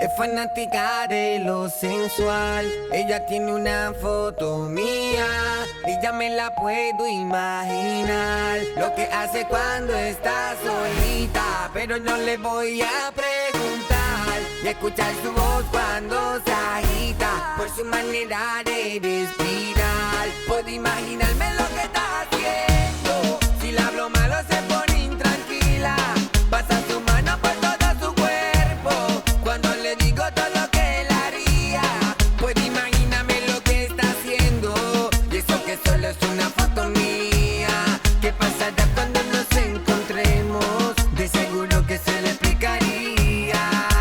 Es fanática de lo sensual. Ella tiene una foto mía y ya me la puedo imaginar. Lo que hace cuando está solita, pero no le voy a preguntar. Y escuchar su voz cuando se agita, por su manera de respirar. Puedo imaginarme lo que está haciendo. Si le hablo malo se pone intranquila. Pasa su mano por todo su cuerpo cuando le digo todo lo que él haría. Puedo imaginarme lo que está haciendo. Y eso que solo es una foto mía. ¿Qué pasará cuando nos encontremos? De seguro que se le explicaría.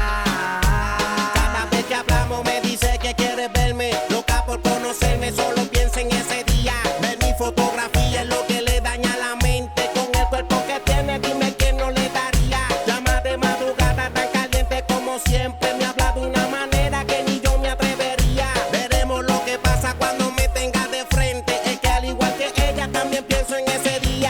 Cada vez que hablamos me dice que quiere verme. Loca por conocerme, solo piensa en ese día. Ver mi fotografía es lo que le daña la mente. Con el cuerpo que tiene, dime que no le daría. Llama de madrugada tan caliente como siempre. Me habla de una manera que ni yo me atrevería. Veremos lo que pasa cuando me tenga de frente. Es que al igual que ella también pienso en ese día.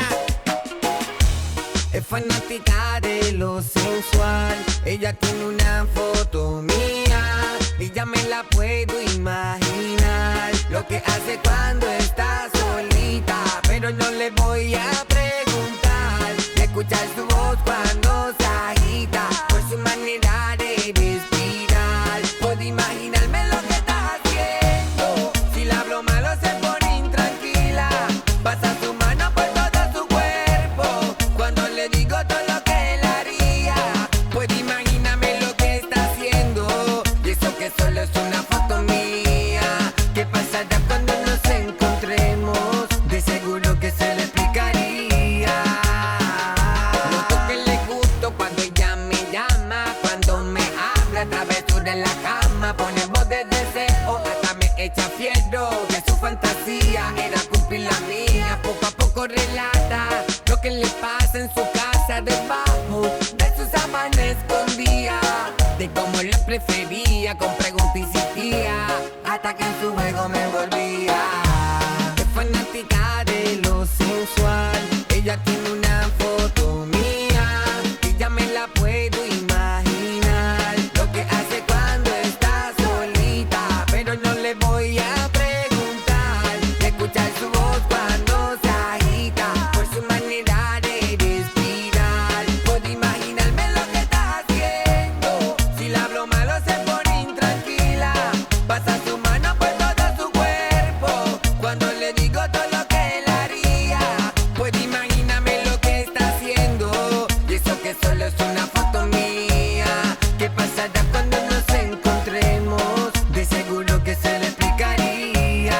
Es fanática de lo sensual. Ella tiene una foto mía y ya me la puedo imaginar. Lo que hace cuando está solita, pero no le voy a preguntar. Y escuchar su voz cuando se agita, por su manera de respirar. Puedo imaginarme lo que está haciendo. Si le hablo malo se pone intranquila. Pasa su mano por todo su cuerpo cuando le digo todo lo que él haría. Puedo imaginarme lo que está haciendo. Y eso que solo es una foto mía. ¿Qué pasará cuando nos encontremos? De seguro que se le explicaría. Noto que le gusto cuando ella me llama, cuando me habla, travesura en la cama, pone voz de deseo, hasta me echa fierro. Que su fantasía era cumplir la mía. Poco a poco relata lo que le pasa en su casa, debajo de sus sábanas escondía, de cómo le prefería, con preguntas insistía, hasta que en su juego me envolvía. Es fanática de lo sensual. Ella tiene una foto mía y ya me la puedo imaginar. Lo que hace cuando está solita, pero no le voy a preguntar. Y escuchar su voz cuando se agita, por su manera de respirar. Puedo imaginarme lo que está haciendo. Si le hablo malo se pone intranquila. Pasa su mano por todo su cuerpo cuando le digo todo lo que él haría. Puedo imaginarme lo que está haciendo. Y eso que solo es una foto mía. ¿Qué pasará cuando nos encontremos? De seguro que se le explicaría.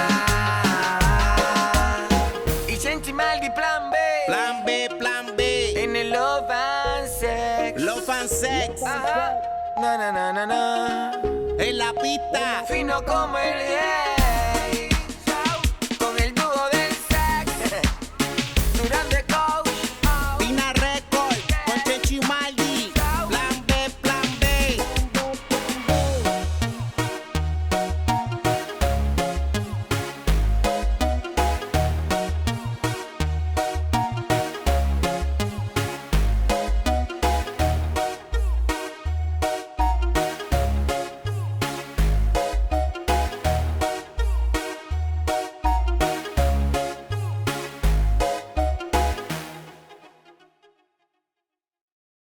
Y Shenchi Maldi, plan B. Plan B, plan B. En el Love and Sex. Love and Sex. Ajá. Na na na na na. En la pista. Fino como el yeah.